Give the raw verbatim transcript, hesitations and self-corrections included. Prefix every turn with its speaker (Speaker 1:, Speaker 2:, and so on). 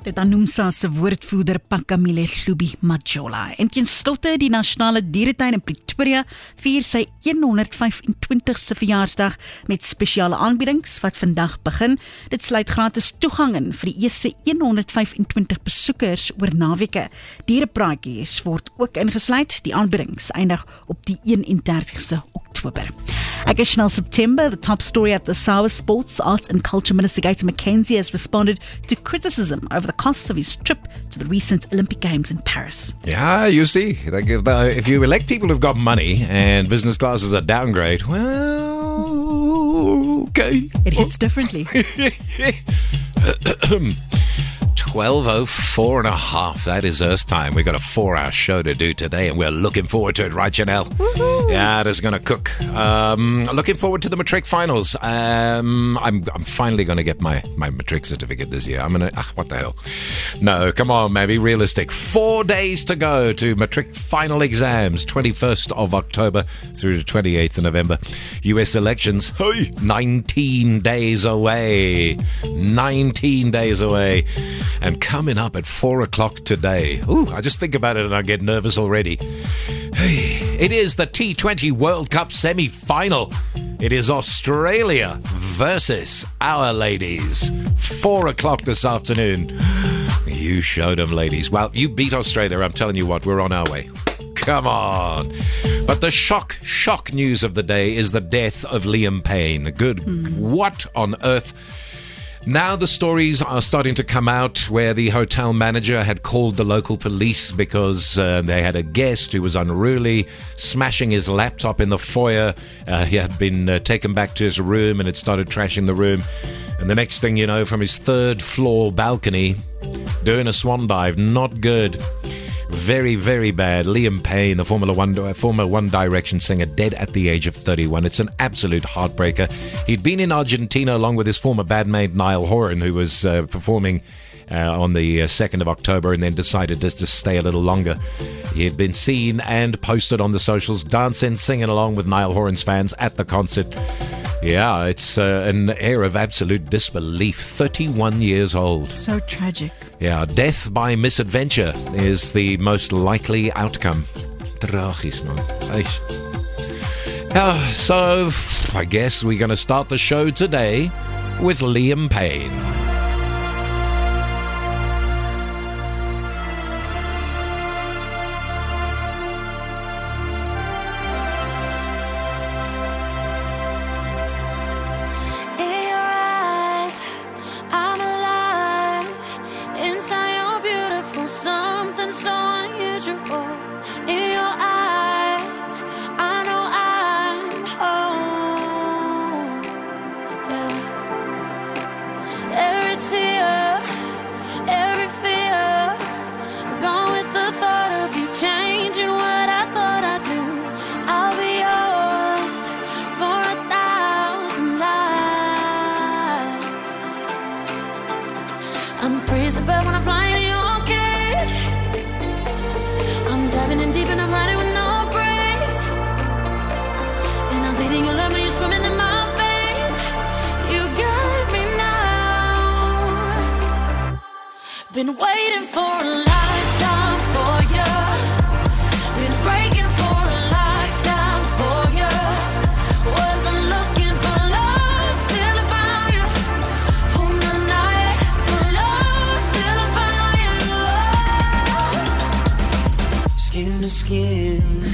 Speaker 1: Dit aan NUMSA se woordvoerder Pakamile Hlubi Majola. En teen stilte die Nasionale Dieretuin in Pretoria vier sy honderd vyf en twintigste verjaarsdag met spesiale aanbiedings wat vandag begin. Dit sluit gratis toegang in vir die eerste honderd vyf en twintig besoekers oor naweke. Dierepraatjies word ook ingesluit. Die aanbiedings eindig op die eenendertigste Oktober. Ek is snel September. The top story at the Sour Sports, Arts and Culture Minister Gator McKenzie has responded to criticism over the costs of his trip to the recent Olympic Games in Paris.
Speaker 2: Yeah, you see, like if, uh, if you elect people who've got money and business class is a downgrade, well, okay.
Speaker 1: It hits differently.
Speaker 2: twelve oh four and a half. That is Earth time. We've got a four-hour show to do today, and we're looking forward to it, right, Janelle? Woo-hoo. Yeah, it is going to cook. Um, looking forward to the matric finals. Um, I'm I'm finally going to get my, my matric certificate this year. I'm going to... Ah, what the hell? No, come on, man. Be realistic. Four days to go to matric final exams. twenty-first of October through to twenty-eighth of November. U S elections. Hey, nineteen days away. nineteen days away. And coming up at four o'clock today. Ooh, I just think about it and I get nervous already. Hey, it is the T twenty World Cup semi-final. It is Australia versus our ladies. Four o'clock this afternoon. You showed them, ladies. Well, you beat Australia. I'm telling you what, we're on our way. Come on. But the shock, shock news of the day is the death of Liam Payne. Good. Mm. What on earth? Now the stories are starting to come out where the hotel manager had called the local police because uh, they had a guest who was unruly, smashing his laptop in the foyer. Uh, he had been uh, taken back to his room and had started trashing the room. And the next thing you know, from his third floor balcony, doing a swan dive. Not good. Very, very bad. Liam Payne, the Formula One, former One Direction singer, dead at the age of thirty-one. It's an absolute heartbreaker. He'd been in Argentina along with his former bandmate Niall Horan, who was uh, performing uh, on the uh, second of October and then decided to just stay a little longer. He had been seen and posted on the socials, dancing, singing along with Niall Horan's fans at the concert. Yeah, it's uh, an air of absolute disbelief. thirty-one years old.
Speaker 1: So tragic.
Speaker 2: Yeah, death by misadventure is the most likely outcome. Tragisch, man. Uh, so, I guess we're going to start the show today with Liam Payne.
Speaker 3: Been waiting for a lifetime for you. Been breaking for a lifetime for you. Wasn't looking for love till I found you. On the night for love till I found you. Skin to skin,